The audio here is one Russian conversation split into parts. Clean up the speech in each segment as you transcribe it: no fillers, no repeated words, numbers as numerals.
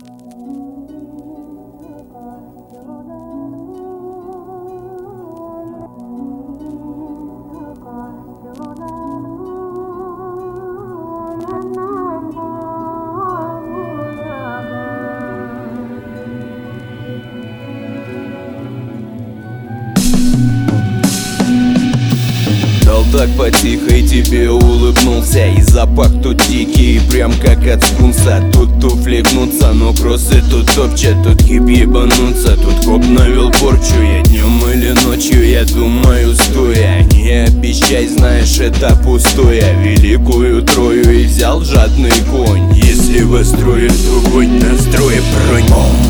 Дал так потихо тебе улыбнулся. И запах тут дикий, прям как от скунса. Тут туфли гнутся, но кроссы тут топчат. Тут хип ебануться, тут коп навел порчу. Я днем или ночью, я думаю стоя. Не обещай, знаешь, это пустое. Великую Трою и взял жадный конь. Если в строе, то будь настрое, бронь.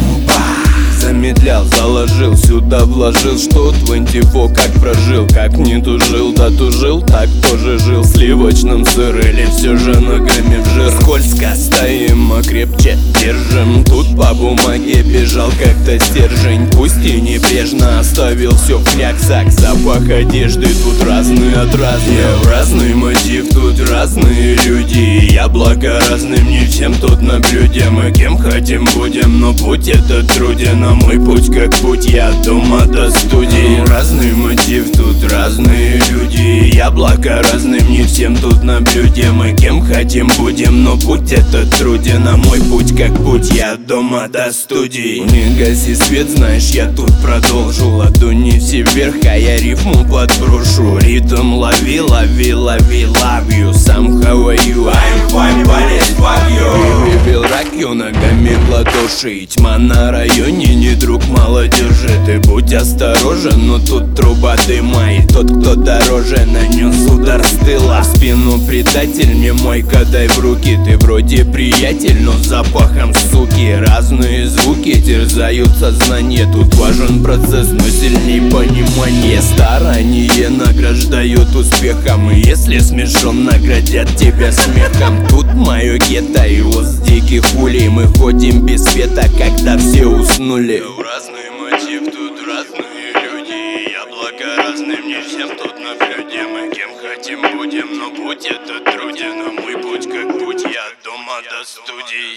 Замедлял, заложил, сюда вложил, что 24 как прожил. Как не тужил, да тужил, так тоже жил. В сливочном сыр или все же ногами в жир. Скользко стоим, а крепче держим. Тут по бумаге бежал как-то стержень. Пусть и небрежно оставил все в кляксах. Запах одежды тут разный от разных. Разный мотив, тут разные люди. Яблоко разным, не всем тут на блюде. Мы кем хотим будем, но путь этот труден. А мой путь как путь, я от дома до студии. Разный мотив, тут разные люди. Яблоко разным, не всем тут на блюде. Мы кем хотим будем, но путь этот труден. А мой путь как путь, я от дома до студии. Не гаси свет, знаешь, я тут продолжу. Ладони все вверх, а я рифму подброшу. Ритм лови, лови, лови, love you. Somehow you, I'm fine, but it's fuck you. Выбил ракью, ногами в ладоши. Тьма на районе, не друг молодежи. Ты будь осторожен, но тут труба дыма. И тот, кто дороже, нанес удар с тыла. В спину предатель, мне мойка дай в руки. Ты вроде приятель, но с запахом суки. Разные звуки терзают сознание. Тут важен процесс, но сильней понимание. Старание награждают успехом. И если смешон, наградят тебя смехом. Тут мое гетто и с диких улей. Мы ходим без света, когда все уснули. Разный мотив, тут разные люди. Яблоко разным, не всем тут на блюде. Мы кем хотим будем, но путь этот труден. А мой путь как путь, я от дома до студии.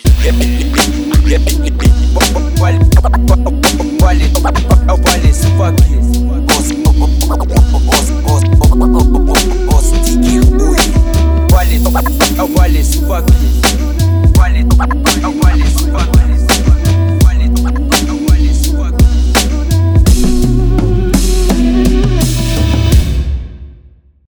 Валис, факи. Босс диких улей.